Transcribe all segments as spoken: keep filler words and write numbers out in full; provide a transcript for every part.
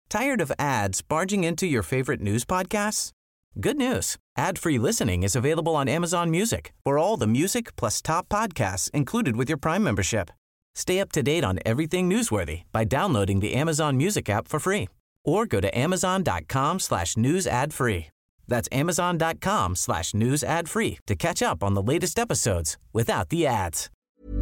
Tired of ads barging into your favorite news podcasts? Good news. Ad-free listening is available on Amazon Music for all the music plus top podcasts included with your Prime membership. Stay up to date on everything newsworthy by downloading the Amazon Music app for free or go to amazon.com slash news ad free. That's amazon.com slash news ad free to catch up on the latest episodes without the ads.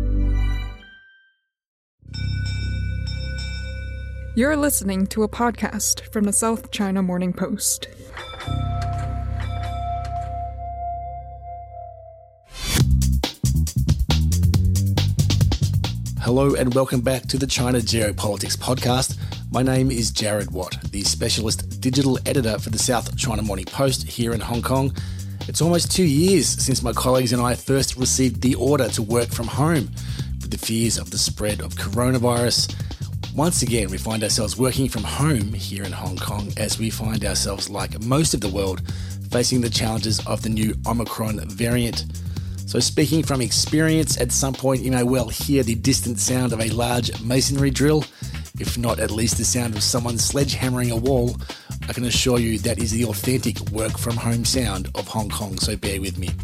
You're listening to a podcast from the South China Morning Post. Hello and welcome back to the China Geopolitics podcast. My name is Jared Watt, the specialist digital editor for the South China Morning Post here in Hong Kong. It's almost two years since my colleagues and I first received the order to work from home with the fears of the spread of coronavirus. Once again, we find ourselves working from home here in Hong Kong as we find ourselves, like most of the world, facing the challenges of the new Omicron variant. So speaking from experience, at some point you may well hear the distant sound of a large masonry drill, if not at least the sound of someone sledgehammering a wall. I can assure you that is the authentic work from home sound of Hong Kong, so bear with me.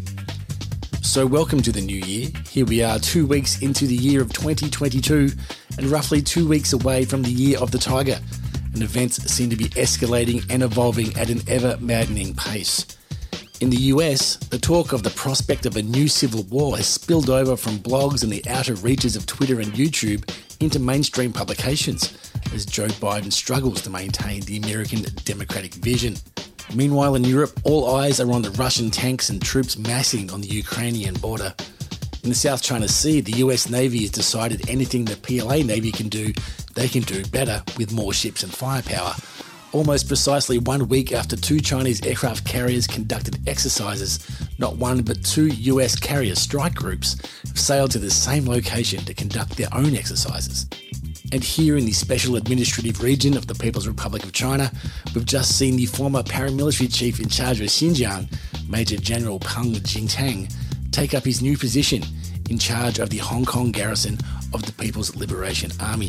So welcome to the new year. Here we are two weeks into the year of twenty twenty-two and roughly two weeks away from the year of the tiger, and events seem to be escalating and evolving at an ever-maddening pace. In the U S, the talk of the prospect of a new civil war has spilled over from blogs and the outer reaches of Twitter and YouTube into mainstream publications as Joe Biden struggles to maintain the American democratic vision. Meanwhile, in Europe, all eyes are on the Russian tanks and troops massing on the Ukrainian border. In the South China Sea, the U S Navy has decided anything the P L A Navy can do, they can do better with more ships and firepower. Almost precisely one week after two Chinese aircraft carriers conducted exercises, not one but two U S carrier strike groups have sailed to the same location to conduct their own exercises. And here in the Special Administrative Region of the People's Republic of China, we've just seen the former paramilitary chief in charge of Xinjiang, Major General Peng Jingtang, take up his new position in charge of the Hong Kong garrison of the People's Liberation Army.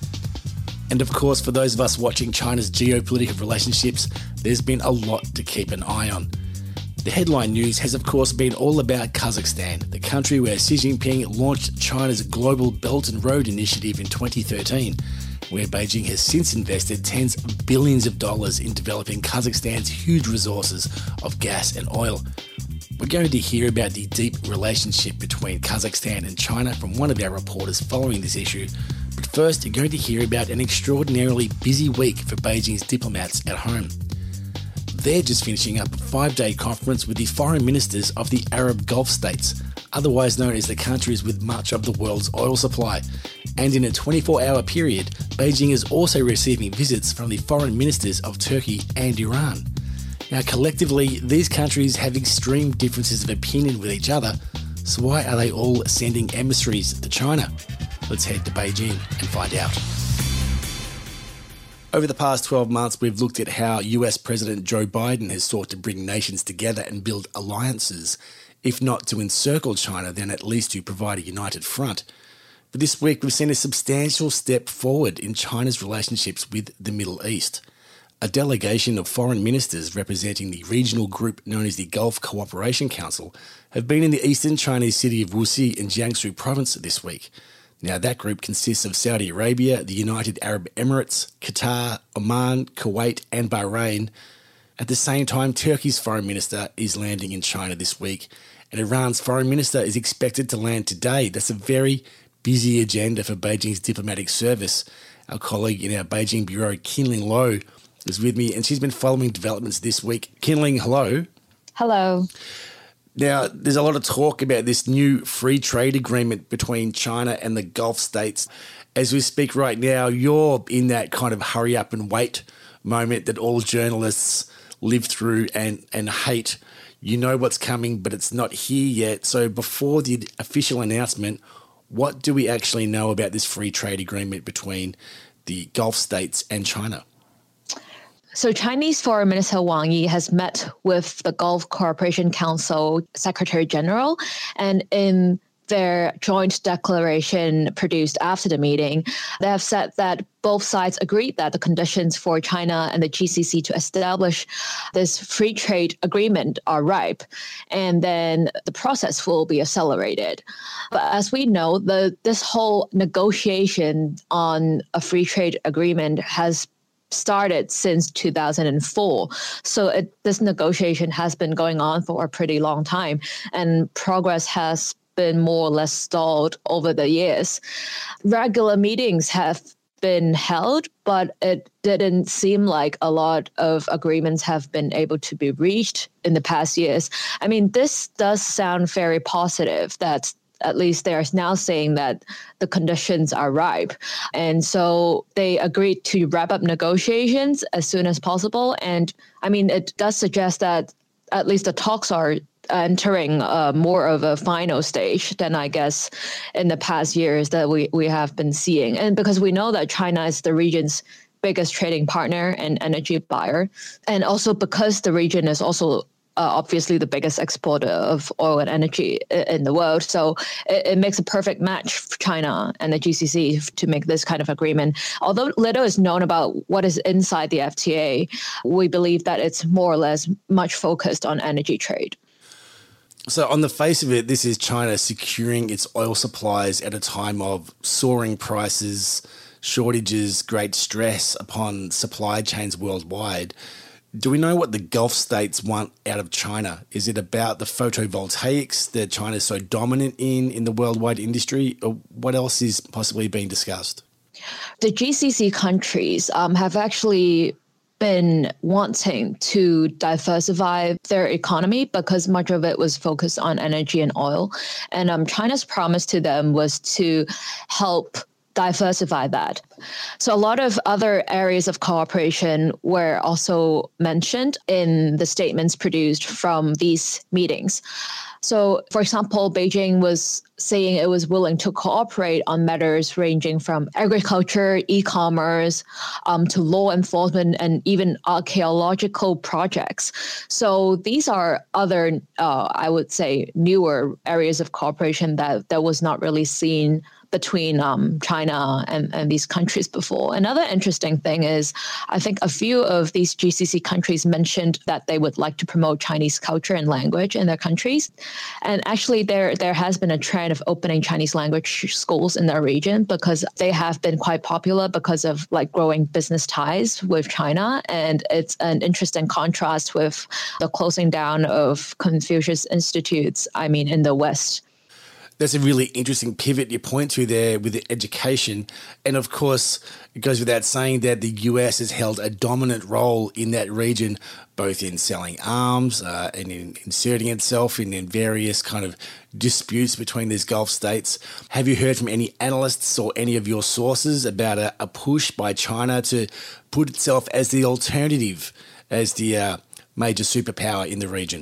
And of course, for those of us watching China's geopolitical relationships, there's been a lot to keep an eye on. The headline news has of course been all about Kazakhstan, the country where Xi Jinping launched China's Global Belt and Road Initiative in twenty thirteen, where Beijing has since invested tens of billions of dollars in developing Kazakhstan's huge resources of gas and oil. We're going to hear about the deep relationship between Kazakhstan and China from one of our reporters following this issue. But first, you're going to hear about an extraordinarily busy week for Beijing's diplomats at home. They're just finishing up a five-day conference with the foreign ministers of the Arab Gulf states, otherwise known as the countries with much of the world's oil supply. And in a twenty-four hour period, Beijing is also receiving visits from the foreign ministers of Turkey and Iran. Now, collectively, these countries have extreme differences of opinion with each other, so why are they all sending emissaries to China? Let's head to Beijing and find out. Over the past twelve months, we've looked at how U S President Joe Biden has sought to bring nations together and build alliances, if not to encircle China, then at least to provide a united front. But this week, we've seen a substantial step forward in China's relationships with the Middle East. A delegation of foreign ministers representing the regional group known as the Gulf Cooperation Council have been in the eastern Chinese city of Wuxi in Jiangsu province this week. Now, that group consists of Saudi Arabia, the United Arab Emirates, Qatar, Oman, Kuwait and Bahrain. At the same time, Turkey's foreign minister is landing in China this week, and Iran's foreign minister is expected to land today. That's a very busy agenda for Beijing's diplomatic service. Our colleague in our Beijing bureau, Qinling Lo, is with me, and she's been following developments this week. Qinling, hello. Hello. Now, there's a lot of talk about this new free trade agreement between China and the Gulf states. As we speak right now, you're in that kind of hurry up and wait moment that all journalists live through and, and hate. You know what's coming, but it's not here yet. So before the official announcement, what do we actually know about this free trade agreement between the Gulf states and China? So Chinese Foreign Minister Wang Yi has met with the Gulf Cooperation Council Secretary General, and in their joint declaration produced after the meeting, they have said that both sides agreed that the conditions for China and the G C C to establish this free trade agreement are ripe, and then the process will be accelerated. But as we know, the this whole negotiation on a free trade agreement has started since two thousand four. So it, this negotiation has been going on for a pretty long time, and progress has been more or less stalled over the years. Regular meetings have been held, but it didn't seem like a lot of agreements have been able to be reached in the past years. I mean, this does sound very positive that at least they're now saying that the conditions are ripe. And so they agreed to wrap up negotiations as soon as possible. And I mean, it does suggest that at least the talks are entering uh, more of a final stage than I guess in the past years that we, we have been seeing. And because we know that China is the region's biggest trading partner and energy buyer, and also because the region is also Uh, obviously the biggest exporter of oil and energy in the world. So it, it makes a perfect match for China and the G C C to make this kind of agreement. Although little is known about what is inside the F T A, we believe that it's more or less much focused on energy trade. So on the face of it, this is China securing its oil supplies at a time of soaring prices, shortages, great stress upon supply chains worldwide. Do we know what the Gulf states want out of China? Is it about the photovoltaics that China is so dominant in in the worldwide industry, or what else is possibly being discussed? The G C C countries um, have actually been wanting to diversify their economy because much of it was focused on energy and oil. And um, China's promise to them was to help diversify that. So a lot of other areas of cooperation were also mentioned in the statements produced from these meetings. So, for example, Beijing was saying it was willing to cooperate on matters ranging from agriculture, e-commerce, um, to law enforcement, and even archaeological projects. So these are other, uh, I would say, newer areas of cooperation that, that was not really seen between um, China and, and these countries before. Another interesting thing is, I think a few of these G C C countries mentioned that they would like to promote Chinese culture and language in their countries. And actually, there there has been a trend of opening Chinese language schools in their region because they have been quite popular because of like growing business ties with China. And it's an interesting contrast with the closing down of Confucius Institutes, I mean, in the West. That's a really interesting pivot you point to there with the education. And of course, it goes without saying that the U S has held a dominant role in that region, both in selling arms uh, and in inserting itself in, in various kind of disputes between these Gulf states. Have you heard from any analysts or any of your sources about a, a push by China to put itself as the alternative, as the uh, major superpower in the region?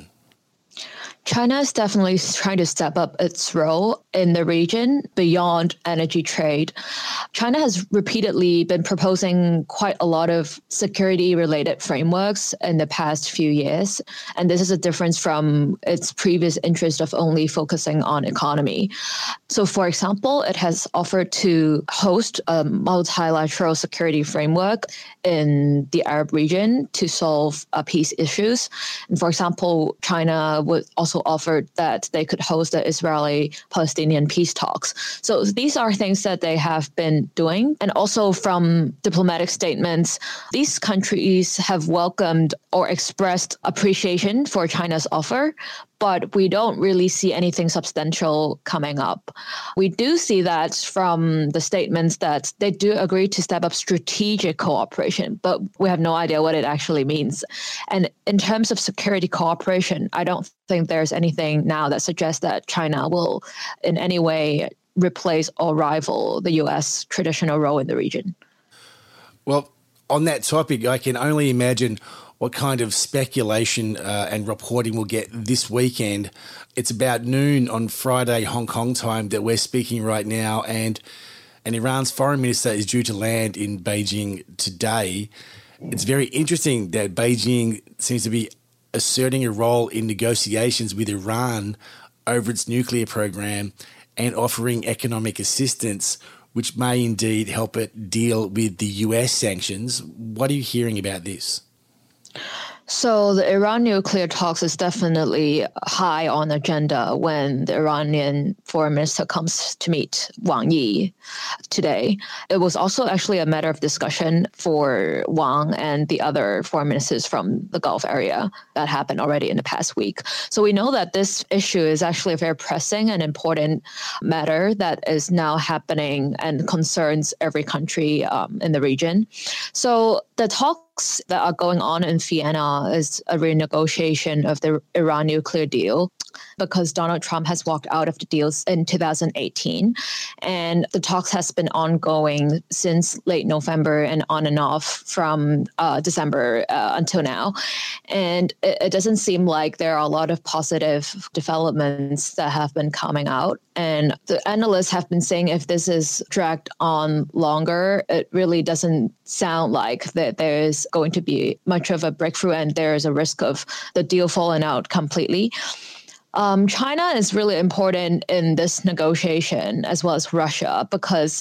China is definitely trying to step up its role in the region beyond energy trade. China has repeatedly been proposing quite a lot of security-related frameworks in the past few years, and this is a difference from its previous interest of only focusing on economy. So, for example, it has offered to host a multilateral security framework in the Arab region to solve uh, peace issues. And for example, China would also offered that they could host the Israeli-Palestinian peace talks. So these are things that they have been doing. And also from diplomatic statements, these countries have welcomed or expressed appreciation for China's offer, but we don't really see anything substantial coming up. We do see that from the statements that they do agree to step up strategic cooperation, but we have no idea what it actually means. And in terms of security cooperation, I don't think there's anything now that suggests that China will in any way replace or rival the U S traditional role in the region. Well, on that topic, I can only imagine what kind of speculation uh, and reporting we'll get this weekend. It's about noon on Friday, Hong Kong time, that we're speaking right now, and, and Iran's foreign minister is due to land in Beijing today. It's very interesting that Beijing seems to be asserting a role in negotiations with Iran over its nuclear program, and offering economic assistance, which may indeed help it deal with the U S sanctions. What are you hearing about this? So the Iran nuclear talks is definitely high on the agenda when the Iranian foreign minister comes to meet Wang Yi today. It was also actually a matter of discussion for Wang and the other foreign ministers from the Gulf area that happened already in the past week. So we know that this issue is actually a very pressing and important matter that is now happening and concerns every country um, in the region. So the talks that are going on in Vienna is a renegotiation of the Iran nuclear deal because Donald Trump has walked out of the deals in two thousand eighteen. And the talks has been ongoing since late November and on and off from uh, December uh, until now. And it, it doesn't seem like there are a lot of positive developments that have been coming out. And the analysts have been saying if this is dragged on longer, it really doesn't sound like that there is going to be much of a breakthrough and there is a risk of the deal falling out completely. Um, China is really important in this negotiation, as well as Russia, because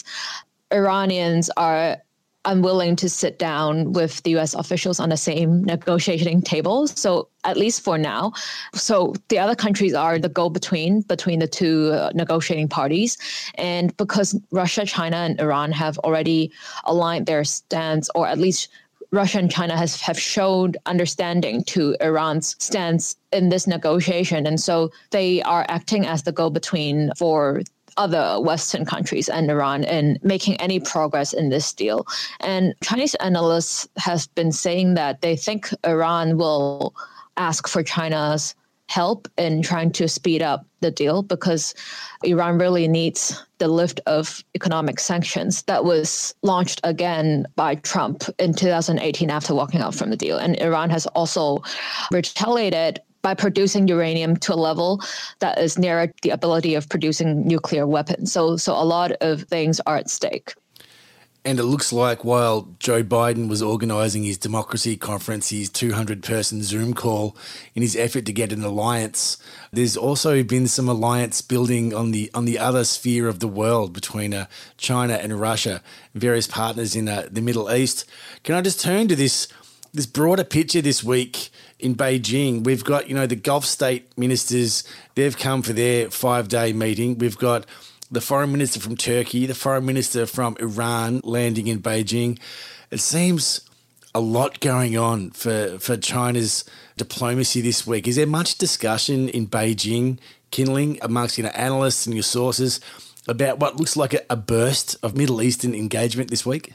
Iranians are unwilling to sit down with the U S officials on the same negotiating table. So at least for now. So the other countries are the go-between between the two uh, negotiating parties. And because Russia, China, and Iran have already aligned their stance, or at least Russia and China has have showed understanding to Iran's stance in this negotiation. And so they are acting as the go-between for other Western countries and Iran in making any progress in this deal. And Chinese analysts have been saying that they think Iran will ask for China's help in trying to speed up the deal because Iran really needs the lift of economic sanctions that was launched again by Trump in two thousand eighteen after walking out from the deal. And Iran has also retaliated by producing uranium to a level that is near the ability of producing nuclear weapons. So, so a lot of things are at stake. And it looks like while Joe Biden was organising his democracy conference, his two hundred person Zoom call, in his effort to get an alliance, there's also been some alliance building on the on the other sphere of the world between uh, China and Russia, various partners in uh, the Middle East. Can I just turn to this this broader picture this week in Beijing? We've got, you know, the Gulf state ministers, they've come for their five-day meeting. We've got the foreign minister from Turkey, the foreign minister from Iran landing in Beijing. It seems a lot going on for, for China's diplomacy this week. Is there much discussion in Beijing, Kinling, amongst, you know, analysts and your sources about what looks like a, a burst of Middle Eastern engagement this week?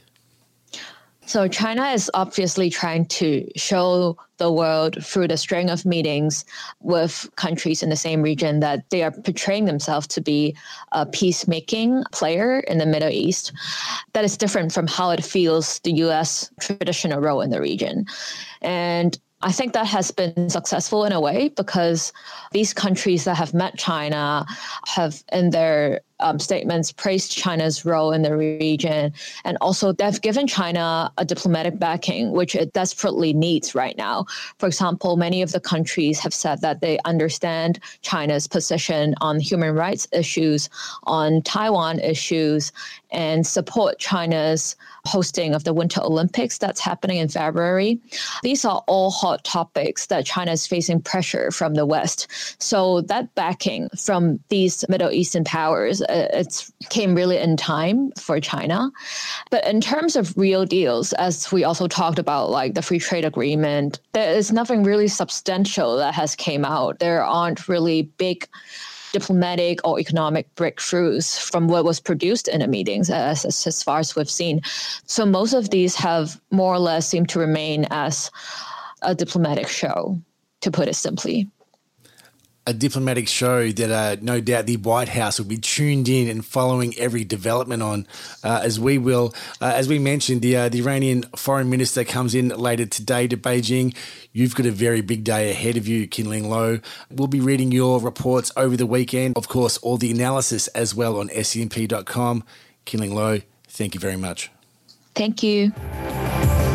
So China is obviously trying to show the world through the string of meetings with countries in the same region that they are portraying themselves to be a peacemaking player in the Middle East. That is different from how it feels the U S traditional role in the region. And I think that has been successful in a way because these countries that have met China have in their um, statements praised China's role in the region. And also they've given China a diplomatic backing, which it desperately needs right now. For example, many of the countries have said that they understand China's position on human rights issues, on Taiwan issues, and support China's hosting of the Winter Olympics that's happening in February. These are all hot topics that China is facing pressure from the West. So that backing from these Middle Eastern powers, it came really in time for China. But in terms of real deals, as we also talked about, like the free trade agreement, there is nothing really substantial that has came out. There aren't really big diplomatic or economic breakthroughs from what was produced in the meetings as, as, as far as we've seen. So most of these have more or less seemed to remain as a diplomatic show, to put it simply. A diplomatic show that uh, no doubt the White House will be tuned in and following every development on, uh, as we will. Uh, as we mentioned, the uh, the Iranian foreign minister comes in later today to Beijing. You've got a very big day ahead of you, Kinling Lo. We'll be reading your reports over the weekend. Of course, all the analysis as well on S C M P dot com. Kinling Lo, thank you very much. Thank you.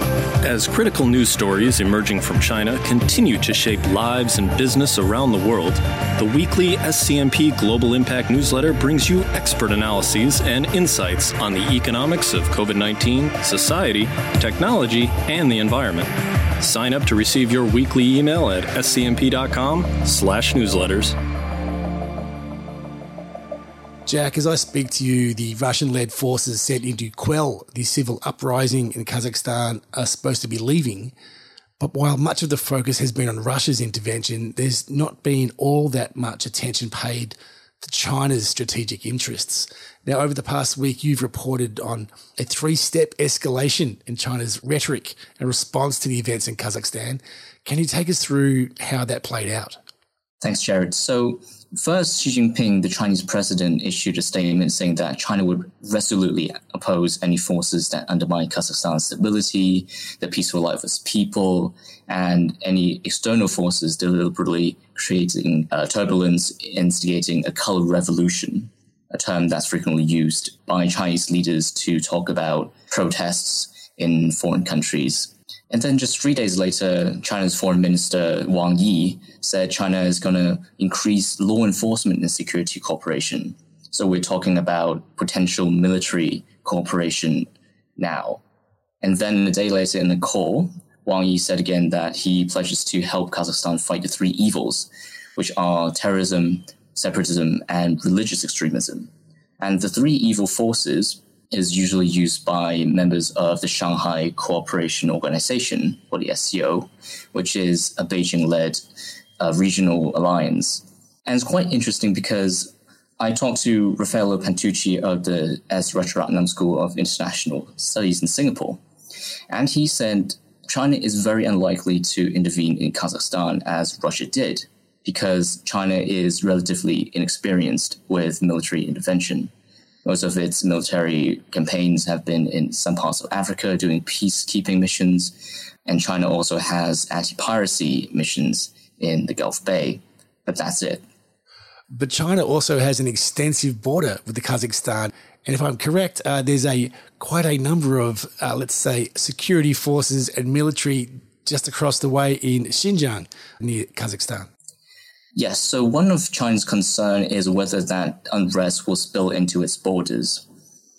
As critical news stories emerging from China continue to shape lives and business around the world, the weekly S C M P Global Impact newsletter brings you expert analyses and insights on the economics of COVID nineteen, society, technology, and the environment. Sign up to receive your weekly email at scmp.com slash newsletters. Jack, as I speak to you, the Russian-led forces sent in to quell the civil uprising in Kazakhstan are supposed to be leaving. But while much of the focus has been on Russia's intervention, there's not been all that much attention paid to China's strategic interests. Now, over the past week, you've reported on a three-step escalation in China's rhetoric and response to the events in Kazakhstan. Can you take us through how that played out? Thanks, Jared. So first, Xi Jinping, the Chinese president, issued a statement saying that China would resolutely oppose any forces that undermine Kazakhstan's stability, the peaceful life of its people, and any external forces deliberately creating uh, turbulence, instigating a color revolution, a term that's frequently used by Chinese leaders to talk about protests in foreign countries. And then just three days later, China's Foreign Minister Wang Yi said China is going to increase law enforcement and security cooperation. So we're talking about potential military cooperation now. And then a day later in the call, Wang Yi said again that he pledges to help Kazakhstan fight the three evils, which are terrorism, separatism, and religious extremism. And the three evil forces is usually used by members of the Shanghai Cooperation Organization, or the S C O, which is a Beijing-led uh, regional alliance. And it's quite interesting because I talked to Raffaello Pantucci of the S. Rajaratnam School of International Studies in Singapore, and he said China is very unlikely to intervene in Kazakhstan as Russia did, because China is relatively inexperienced with military intervention. Most of its military campaigns have been in some parts of Africa doing peacekeeping missions, and China also has anti-piracy missions in the Gulf Bay, but that's it. But China also has an extensive border with the Kazakhstan, and if I'm correct, uh, there's a quite a number of, uh, let's say, security forces and military just across the way in Xinjiang, near Kazakhstan. Yes, so one of China's concern is whether that unrest will spill into its borders.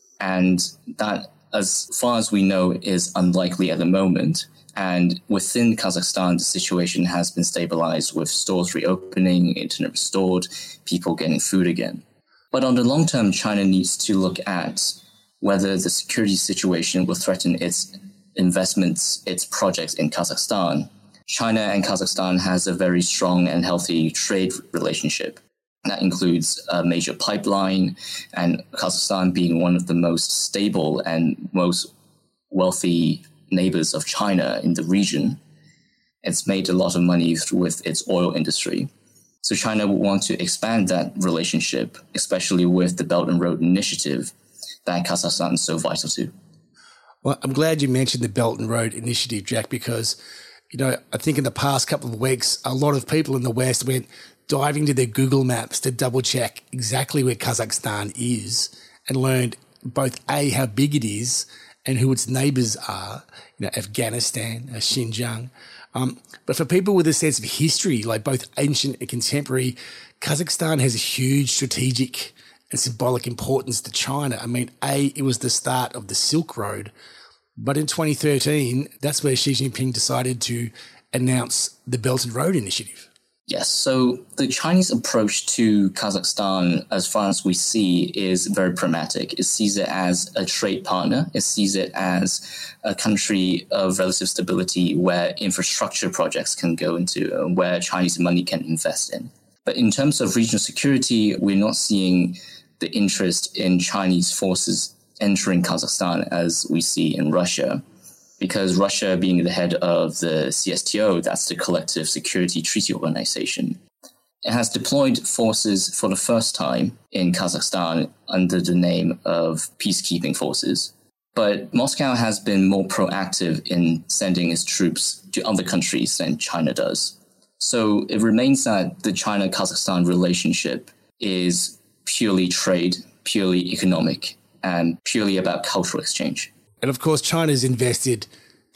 And that, as far as we know, is unlikely at the moment. And within Kazakhstan, the situation has been stabilized with stores reopening, internet restored, people getting food again. But on the long term, China needs to look at whether the security situation will threaten its investments, its projects in Kazakhstan. China and Kazakhstan has a very strong and healthy trade relationship. That includes a major pipeline, and Kazakhstan being one of the most stable and most wealthy neighbors of China in the region. It's made a lot of money with its oil industry. So China would want to expand that relationship, especially with the Belt and Road Initiative that Kazakhstan is so vital to. Well, I'm glad you mentioned the Belt and Road Initiative, Jack, because you know, I think in the past couple of weeks, a lot of people in the West went diving to their Google Maps to double check exactly where Kazakhstan is and learned both A, how big it is and who its neighbors are, you know, Afghanistan, uh, Xinjiang. Um, but for people with a sense of history, like both ancient and contemporary, Kazakhstan has a huge strategic and symbolic importance to China. I mean, A, it was the start of the Silk Road. But in twenty thirteen, that's where Xi Jinping decided to announce the Belt and Road Initiative. Yes, so the Chinese approach to Kazakhstan, as far as we see, is very pragmatic. It sees it as a trade partner. It sees it as a country of relative stability where infrastructure projects can go into, uh, where Chinese money can invest in. But in terms of regional security, we're not seeing the interest in Chinese forces entering Kazakhstan as we see in Russia, because Russia being the head of the C S T O, that's the Collective Security Treaty Organization, it has deployed forces for the first time in Kazakhstan under the name of peacekeeping forces. But Moscow has been more proactive in sending its troops to other countries than China does. So it remains that the China-Kazakhstan relationship is purely trade, purely economic, and purely about cultural exchange. And of course, China's invested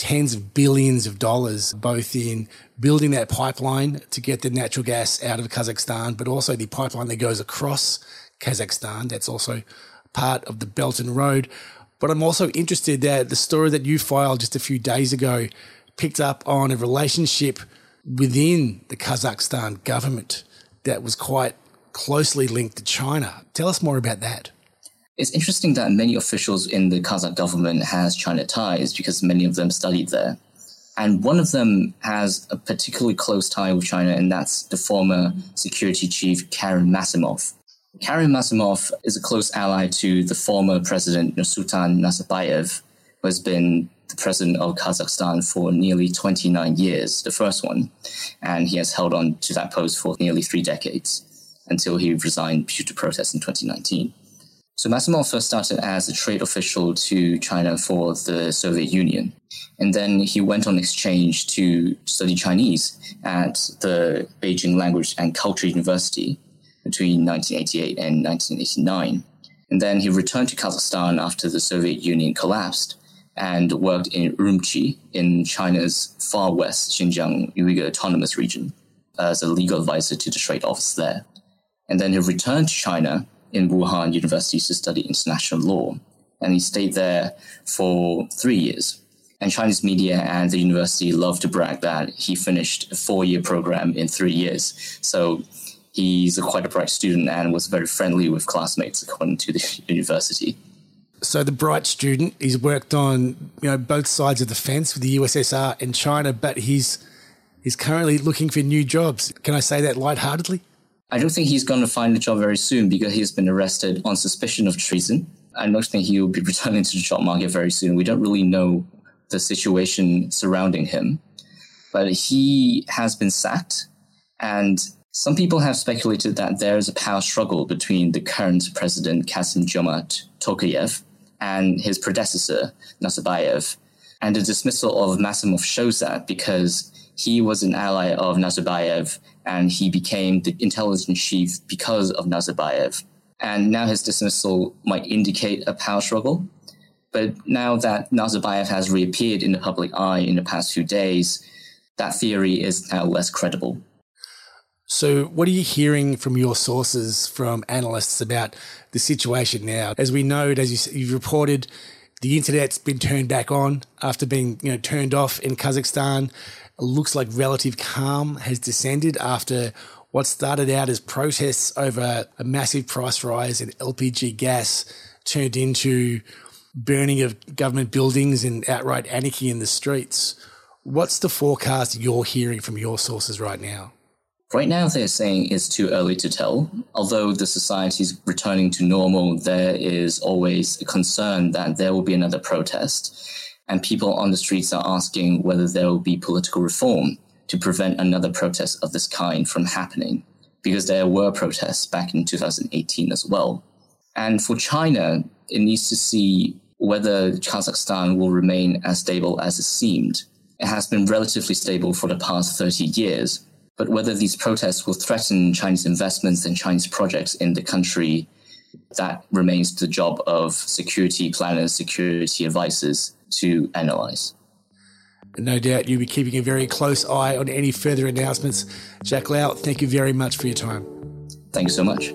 tens of billions of dollars, both in building that pipeline to get the natural gas out of Kazakhstan, but also the pipeline that goes across Kazakhstan. That's also part of the Belt and Road. But I'm also interested that the story that you filed just a few days ago picked up on a relationship within the Kazakhstan government that was quite closely linked to China. Tell us more about that. It's interesting that many officials in the Kazakh government has China ties because many of them studied there. And one of them has a particularly close tie with China, and that's the former security chief, Karim Masimov. Karim Masimov is a close ally to the former president, Nursultan Nazarbayev, who has been the president of Kazakhstan for nearly twenty-nine years, the first one. And he has held on to that post for nearly three decades until he resigned due to protests in twenty nineteen. So Masimov first started as a trade official to China for the Soviet Union. And then he went on exchange to study Chinese at the Beijing Language and Culture University between nineteen eighty-eight and nineteen eighty-nine. And then he returned to Kazakhstan after the Soviet Union collapsed and worked in Urumqi in China's far west Xinjiang Uyghur Autonomous Region as a legal advisor to the trade office there. And then he returned to China in Wuhan University to study international law. And he stayed there for three years. And Chinese media and the university love to brag that he finished a four-year program in three years. So he's a quite a bright student and was very friendly with classmates, according to the university. So the bright student, he's worked on, you know, both sides of the fence with the U S S R and China, but he's he's currently looking for new jobs. Can I say that lightheartedly? I don't think he's going to find a job very soon because he's been arrested on suspicion of treason. I don't think he will be returning to the job market very soon. We don't really know the situation surrounding him, but he has been sacked. And some people have speculated that there is a power struggle between the current president, Kassym-Jomart Tokayev, and his predecessor, Nazarbayev. And the dismissal of Masimov shows that because he was an ally of Nazarbayev and he became the intelligence chief because of Nazarbayev. And now his dismissal might indicate a power struggle. But now that Nazarbayev has reappeared in the public eye in the past few days, that theory is now less credible. So what are you hearing from your sources, from analysts about the situation now? As we know, as you, you've reported, the internet's been turned back on after being, you know, turned off in Kazakhstan. It looks like relative calm has descended after what started out as protests over a massive price rise in L P G gas turned into burning of government buildings and outright anarchy in the streets. What's the forecast you're hearing from your sources right now? Right now, they're saying it's too early to tell. Although the society is returning to normal, there is always a concern that there will be another protest. And people on the streets are asking whether there will be political reform to prevent another protest of this kind from happening, because there were protests back in two thousand eighteen as well. And for China, it needs to see whether Kazakhstan will remain as stable as it seemed. It has been relatively stable for the past thirty years. But whether these protests will threaten Chinese investments and Chinese projects in the country, that remains the job of security planners, security advisors to analyze. No doubt you'll be keeping a very close eye on any further announcements. Jack Lau, thank you very much for your time. Thank you so much.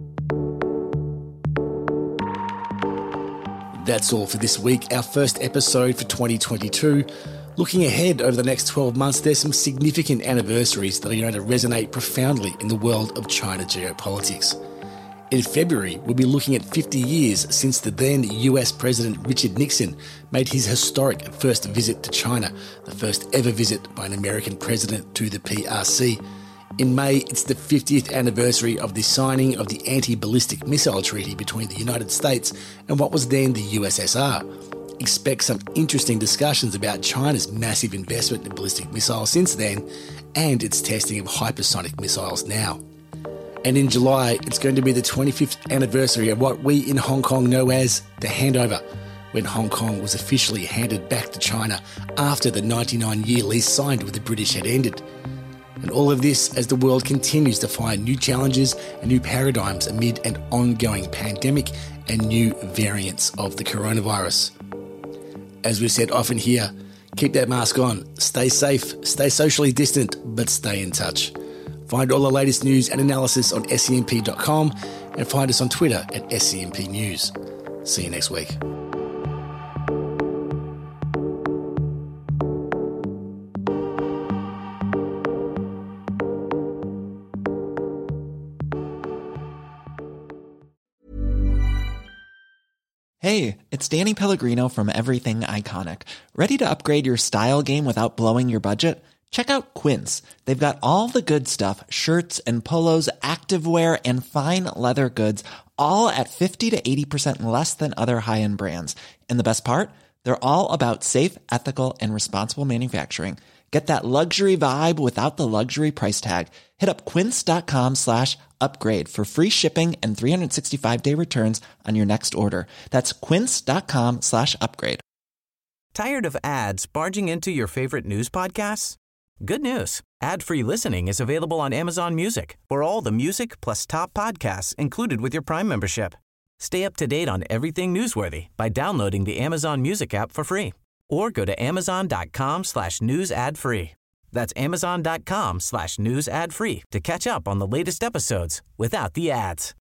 That's all for this week, our first episode for twenty twenty-two. Looking ahead over the next twelve months, there's some significant anniversaries that are going to resonate profoundly in the world of China geopolitics. In February, we'll be looking at fifty years since the then U S President Richard Nixon made his historic first visit to China, the first ever visit by an American president to the P R C. In May, it's the fiftieth anniversary of the signing of the Anti-Ballistic Missile Treaty between the United States and what was then the U S S R. Expect some interesting discussions about China's massive investment in ballistic missiles since then and its testing of hypersonic missiles now. And in July, it's going to be the twenty-fifth anniversary of what we in Hong Kong know as the handover, when Hong Kong was officially handed back to China after the ninety-nine year lease signed with the British had ended. And all of this as the world continues to find new challenges and new paradigms amid an ongoing pandemic and new variants of the coronavirus. As we've said often here, Keep that mask on, stay safe, stay socially distant, but stay in touch. Find all the latest news and analysis on S C M P dot com and find us on Twitter at S C M P News. See you next week. Hey, it's Danny Pellegrino from Everything Iconic. Ready to upgrade your style game without blowing your budget? Check out Quince. They've got all the good stuff, shirts and polos, activewear, and fine leather goods, all at fifty to eighty percent less than other high-end brands. And the best part? They're all about safe, ethical, and responsible manufacturing. Get that luxury vibe without the luxury price tag. Hit up quince.com slash upgrade for free shipping and three sixty-five day returns on your next order. That's quince.com slash upgrade. Tired of ads barging into your favorite news podcasts? Good news. Ad-free listening is available on Amazon Music for all the music plus top podcasts included with your Prime membership. Stay up to date on everything newsworthy by downloading the Amazon Music app for free or go to amazon.com slash news ad free. That's amazon.com slash news ad free to catch up on the latest episodes without the ads.